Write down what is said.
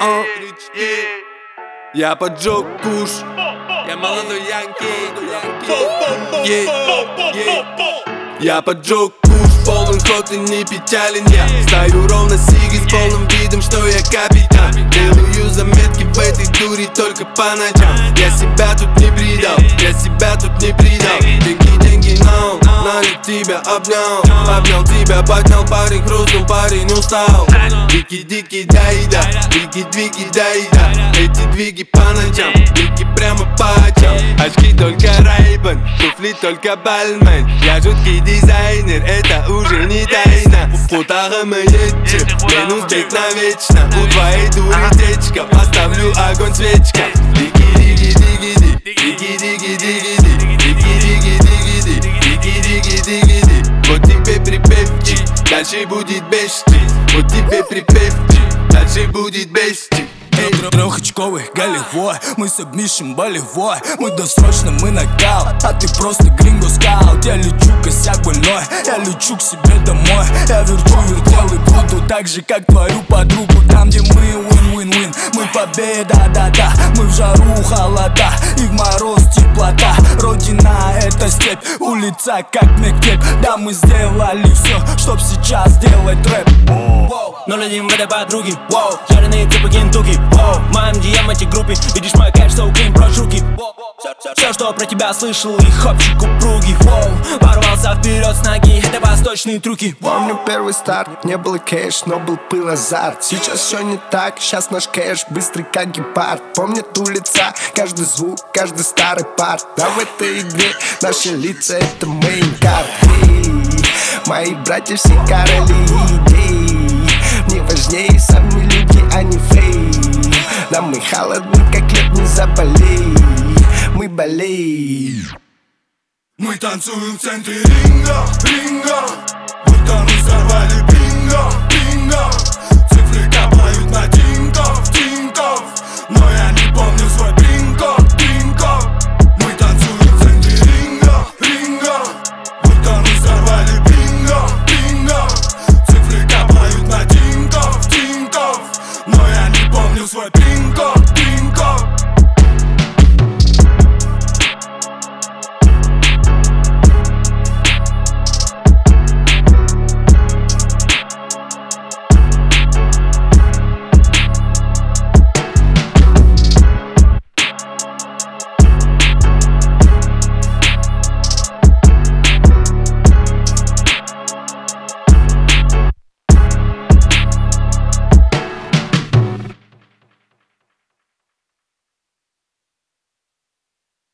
но я поджег куш. Я молодой янки. Я поджег куш, полон ход и не печален я. Стою ровно сиги с полным видом, что я капитан. Делаю заметки в этой дуре только по ночам. Я себя тут не предал, я себя тут не предал. Деньги, но я тебя обнял. Обнял тебя, поднял, парень хрустнул, парень устал. Дики, да, двиги, да. Эти двиги по ночам, двиги прямо по очам. Очки только Ray-Ban, туфли только Balmain. Я жуткий дизайнер, это уже не тайна. Футара мы едем, минус бег навечно. У твоей дури течка, поставлю огонь свечка. Дики. Вот тебе припевчик, дальше будет бесчик. Вот тебе припевчик, дальше будет бесчик. Трехочковый голевой, мы сабмишем болевой. Мы досрочно, мы нокаут, а ты просто гринго скаут. Я лечу косяк больной, я лечу к себе домой. Я верчу вертел и буду так же, как твою подругу. Там, где мы win-win-win, мы победа, да. Мы в жару холода и в мороз теплота. Родина это степь, улица как мектеп. Да, мы сделали все, чтоб сейчас сделать рэп. 0-1 в этой подруге, жареные типа кентуки. В моем диамате группе, видишь мой кэш, so clean, прочь руки. Все, что про тебя слышал, и хопчик упругий. Порвался вперед с ноги, это восточные трюки. Помню первый старт, не было кэш, но был пыл, азарт. Сейчас все не так, сейчас наш кэш быстрый как гепард. Помнят улица, каждый звук, каждый старый парт. Да в этой игре наши лица это мейн-карт. Мои братья все короли идей. Мне важнее сами люди, а не фейм. Да мы холодны, как лед, не заболей. Мы болеем. Мы танцуем в центре ринга. Будто мы сорвали бинго. Цифры капают на тинькофф. Но я не помню свой пин-код. Мы танцуем в центре ринга. Будто мы сорвали бинго. Цифры капают на тинькофф. Но я не помню свой пин-код.